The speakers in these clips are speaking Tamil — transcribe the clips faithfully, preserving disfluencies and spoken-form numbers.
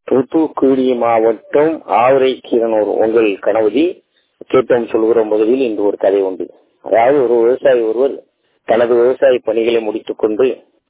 தூத்துக்குடி மாவட்டம் ஆவரைக்கீரனூர் உங்கள் கணவதி கேட்டோம் சொல்கிற முதலில் இன்று ஒரு கதை உண்டு. அதாவது ஒரு விவசாயி ஒருவர் தனது விவசாய பணிகளை முடித்துக் கொண்டு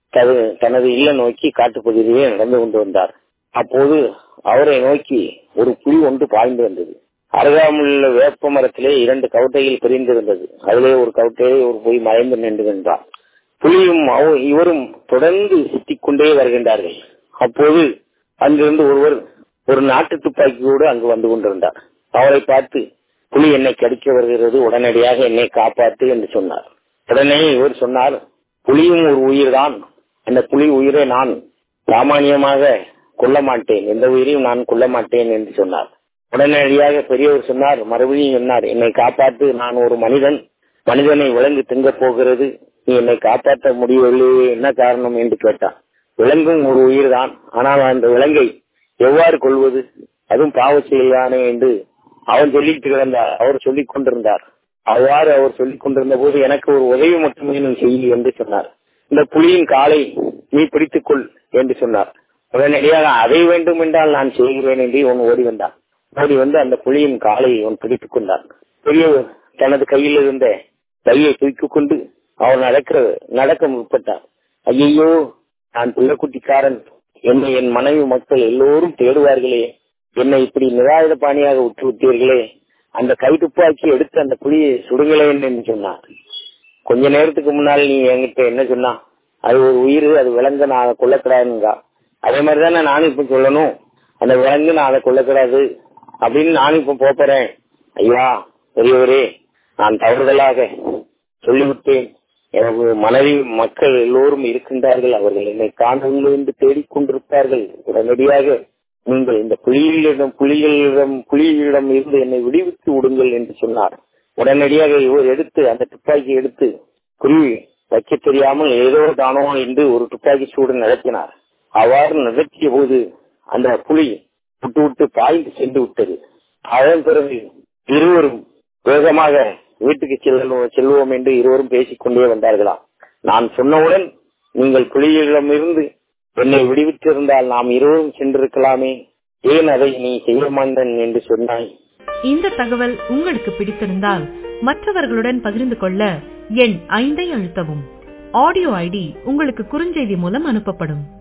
தனது இல்ல நோக்கி காட்டுப்பகுதியிலே நடந்து கொண்டு வந்தார். அப்போது அவரை நோக்கி ஒரு புலி ஒன்று பாய்ந்து வந்தது. அருகாமையுள்ள வேப்ப மரத்திலே இரண்டு கவட்டைகள் பிரிந்திருந்தது. அதிலே ஒரு கவட்டையை ஒரு போய் மறைந்து நின்று நின்றார். புலியும் இவரும் தொடர்ந்து சுத்திக் கொண்டே வருகின்றார்கள். அப்போது அங்கிருந்து ஒருவர் ஒரு நாட்டு துப்பாக்கியோடு அங்கு வந்து கொண்டிருந்தார். அவரை பார்த்து, புலி என்னை கடிக்க வருகிறது, உடனடியாக என்னை காப்பாற்று என்று சொன்னார். உடனே இவர் சொன்னார், புலியும் ஒரு உயிர் தான், அந்த புலி உயிரை நான் சாமானியமாக கொல்ல மாட்டேன், எந்த உயிரையும் நான் கொல்ல மாட்டேன் என்று சொன்னார். உடனடியாக பெரியவர் சொன்னார், மறுபடியும் சொன்னார், என்னை காப்பாற்று, நான் ஒரு மனிதன், மனிதனை விலங்கு திங்கப் போகிறது, நீ என்னை காப்பாற்ற முடியவில்லையே, என்ன காரணம் என்று கேட்டான். விலங்கும் ஒரு உயிர் தான், ஆனால் அந்த விலங்கை எவ்வாறு கொள்வது, அதுவும் பாவ செயல்தானே என்று அவன் சொல்லிட்டு கிடந்தார். அவர் சொல்லிக் கொண்டிருந்தார். அவ்வாறு அவர் சொல்லிக் கொண்டிருந்த போது எனக்கு ஒரு உதவி மட்டுமே நீ செய்ய என்று சொன்னார். இந்த புலியின் காலை நீ பிடித்துக் கொள் என்று சொன்னார். உடனடியாக அதை வேண்டும் என்றால் நான் செய்கிறேன் என்று அவன் ஓடி வந்தான். ஓடி வந்து அந்த புலியின் காலை அவன் பிடித்துக் கொண்டான். பெரியவர் தனது கையில் இருந்த கையை தூக்கிக் கொண்டு அவர் நடக்க நடக்க முற்பட்டார். ஐயோ, நான் பிள்ளைக்குட்டிக்காரன், என்னை என் மனைவி மக்கள் எல்லோரும் தேடுவார்களே, என்னை இப்படி நிராயுத பாணியாக விட்டு விட்டீர்களே, அந்த கை துப்பாக்கி எடுத்து அந்த புலியை சுடுங்களேன் என்று சொன்னார். கொஞ்ச நேரத்துக்கு முன்னால் நீ என்கிட்ட என்ன சொன்னா, அது ஒரு உயிர், அது விலங்கு, நான் அதை கொல்லக்கூடாதுங்க. அதே மாதிரிதானே நானும் இப்ப சொல்லணும், அந்த விலங்கு நான் அதை கொல்லக்கூடாது அப்படின்னு நானும் இப்ப போறேன். ஐயா பெரியவரே, நான் தவறுதலாக சொல்லிவிட்டேன், எனக்கு மனைவி மக்கள் எல்லோரும் இருக்கின்றார்கள், அவர்கள் என்னை காணவில்லை என்று தேடிக்கொண்டிருப்பார்கள், உடனடியாக நீங்கள் இந்த புலிகளிடம் புலிகளிடம் புலிகளிடம் இருந்து என்னை விடுவித்து விடுங்கள் என்று சொன்னார். உடனடியாக இவர் எடுத்து அந்த துப்பாக்கி எடுத்து புலி வைக்க தெரியாமல் ஏதோ தானோ என்று ஒரு துப்பாக்கி சூடு நடத்தினார். அவ்வாறு நடத்திய போது அந்த புலி விட்டு விட்டு பாய்ந்து சென்று விட்டது. அதன் பிறகு இருவரும் வேகமாக வீட்டுக்கு செல்வோம் செல்வோம் என்று இருவரும் பேசிக்கொண்டே வந்தார்களாம். நான் சொன்னவுடன் நீங்கள் புலிகளிடம் இருந்து என்னை விடுவித்திருந்தால் நாம் இருவரும் சென்றிருக்கலாமே, ஏன் அதை நீ செய்ய மாட்டேன் என்று சொன்னாய். இந்த தகவல் உங்களுக்கு பிடித்திருந்தால் மற்றவர்களுடன் பகிர்ந்து கொள்ள எண் ஐந்தை அழுத்தவும். ஆடியோ ஐடி உங்களுக்கு குறுஞ்செய்தி மூலம் அனுப்பப்படும்.